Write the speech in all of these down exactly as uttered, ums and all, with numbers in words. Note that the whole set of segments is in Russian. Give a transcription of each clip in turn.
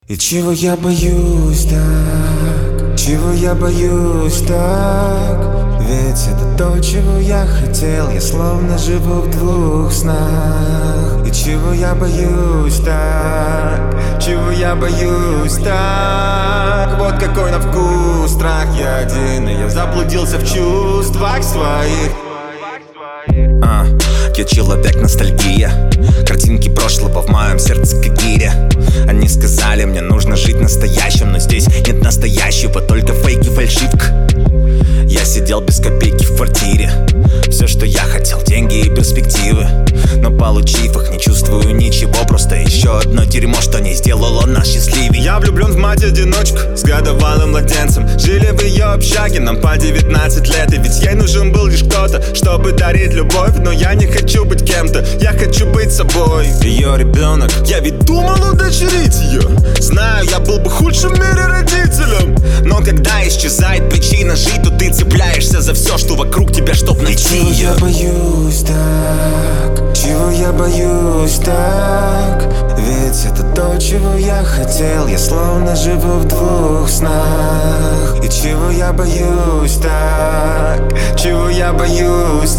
И чего я боюсь так? Чего я боюсь так? Ведь это то, чего я хотел. Я словно живу в двух снах. И чего я боюсь так? Чего я боюсь так? Вот какой на вкус страх. Я один, и я заблудился в чувствах своих. А, я человек ностальгия. Картинки прошлого в моем сердце как гиря. Они сказали, мне нужно жить настоящим, но здесь нет настоящего, только фейк и фальшивка. Я сидел без копейки в квартире. Все, что я хотел, деньги и перспективы. Но получив их, не чувствую ничего. Просто еще одно дерьмо, что не сделало нас счастливее. Я влюблен в мать-одиночку с годовалым младенцем. Жили в ее общаге, нам по девятнадцать лет. И ведь ей нужен был лишь кто-то, чтобы дарить любовь. Но я не хочу быть кем-то, я хочу быть собой. Ее ребенок, я ведь думал удочерить ее. Знаю, я был бы худшим в мире родителем. Но когда исчезает причина жить, то ты цепляешься за все, что вокруг тебя, чтоб найти ее. Чего я боюсь так? Чего я боюсь так? Ведь это то, чего я хотел. Я словно живу в двух снах. И чего я боюсь так? Чего я боюсь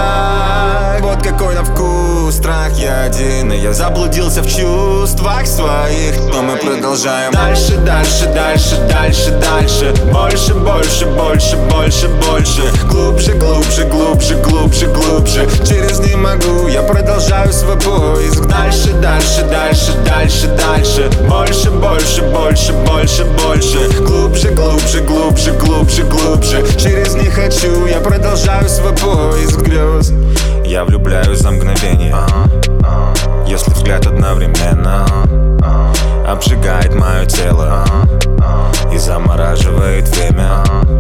так? Вот какой на вкус страх. Я один, и я заблудился в чувствах своих. Но мы продолжаем дальше, дальше, дальше, дальше, дальше. Больше, больше, больше, больше, больше. Глубже, глубже, глубже, глубже, глубже. Через не могу, я продолжаю свой поиск. Дальше, дальше, дальше, дальше, дальше. Больше, больше, больше, больше, больше. Глубже, глубже, глубже, глубже, глубже. Через не хочу, я продолжаю свой поиск грез. Я влюбляюсь за мгновение, если взгляд одновременно обжигает мое тело и замораживает время.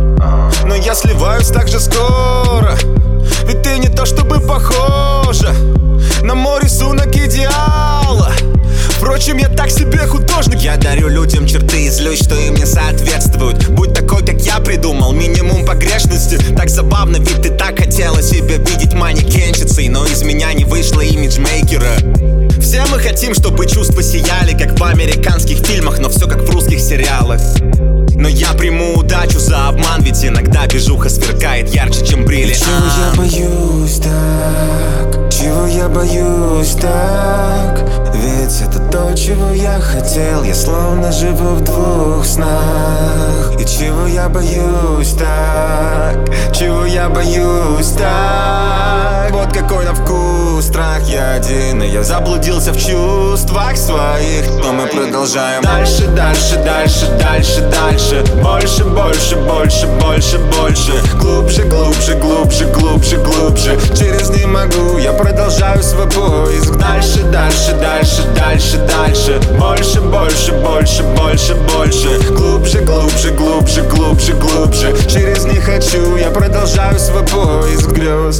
Но я сливаюсь так же скоро, ведь ты не то чтобы похожа на мой рисунок идеала. Впрочем, я так себе художник. Я дарю людям черты и злюсь, что им не соответствуют. Будь такой, как я придумал, минимум погрешности. Так забавно, ведь ты так хотела себя видеть манекенщицей, но из меня не вышло имиджмейкера. Все мы хотим, чтобы чувства сияли, как в американских фильмах, но все как в русских сериалах. Но я приму удачу за обман, ведь иногда бежуха сверкает ярче, чем бриллиант. Чего я боюсь так? Чего я боюсь так? Ведь это то, чего я хотел. Я словно живу в двух снах. И чего я боюсь так? Чего я боюсь так? Вот какой на вкус страх. Я один, и я заблудился в чувствах своих. Но мы продолжаем дальше, дальше, дальше, дальше, дальше. Больше, больше, больше, больше, больше. Глубже, глубже, глубже, глубже, глубже. Через не могу, я продолжаю свой поиск. Дальше, дальше, дальше, дальше, дальше. Больше, больше, больше, больше, больше. Глубже, глубже, глубже, глубже, глубже. Через не хочу, я продолжаю свой поиск грез.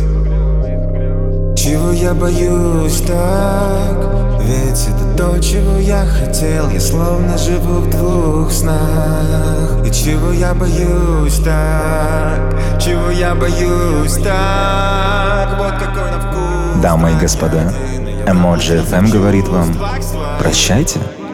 Чего я боюсь так? Ведь это то, чего я хотел. Я словно живу в двух снах. И чего я боюсь так? Чего я боюсь так? Вот какой на вкус. Дамы и господа, Эмоджи эф эм говорит вам прощайте.